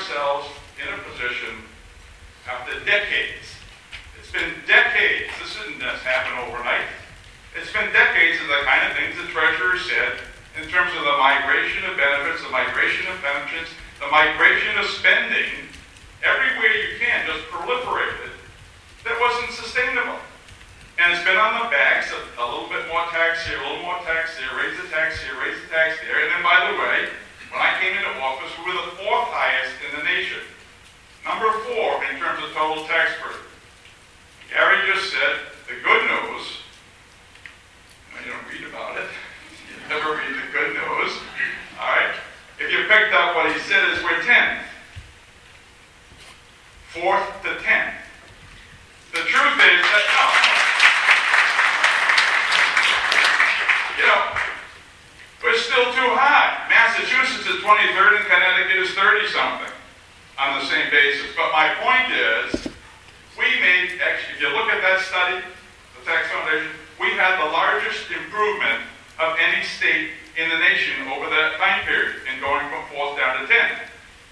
ourselves in a position after decades. It's been decades. This didn't just happen overnight. It's been decades of the kind of things the treasurer said in terms of the migration of benefits, the migration of pensions, the migration of spending, everywhere you can, just proliferated, that wasn't sustainable. And it's been on the backs of a little bit more tax here, a little more tax there, raise the tax here, raise the tax there. And then, by the way, when I came into office, we were the 4th highest in the nation. Number 4 in terms of total tax burden. Gary just said, the good news, you don't read about it, you never read the good news, all right? If you picked up what he said is we're 10th. 4th to 10th. The truth is that, we're still too high. Massachusetts is 23rd and Connecticut is 30-something on the same basis. But my point is, we made, actually, if you look at that study, the Tax Foundation, we had the largest improvement of any state in the nation over that time period in going from 4th down to 10th.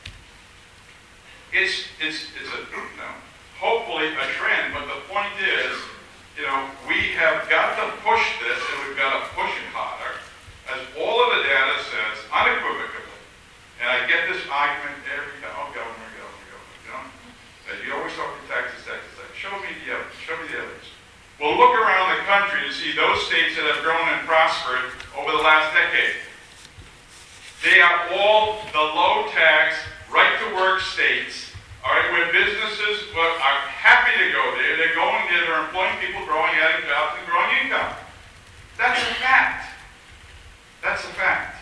It's hopefully a trend, but the point is, we have got to push this, and we've got to push it harder, as all of the data says, unequivocally. And I get this argument every time, governor, that you always talk about taxes. Show me the evidence. Well, look around the country to see those states that have grown and prospered over the last decade. They are all the low-tax, right-to-work states, all right, where businesses are happy to go there. They're going there, they're employing people, growing, adding jobs, and growing income. That's a fact. That's a fact.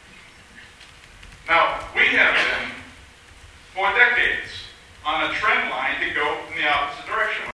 Now, we have been, for decades, on a trend line to go in the opposite direction.